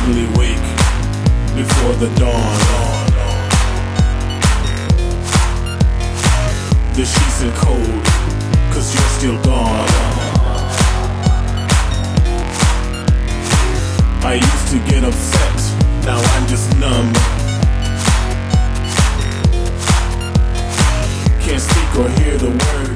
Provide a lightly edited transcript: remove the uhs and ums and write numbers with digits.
suddenly wake before the dawn. The sheets are cold, 'cause you're still gone. I used to get upset, now I'm just numb. Can't speak or hear the words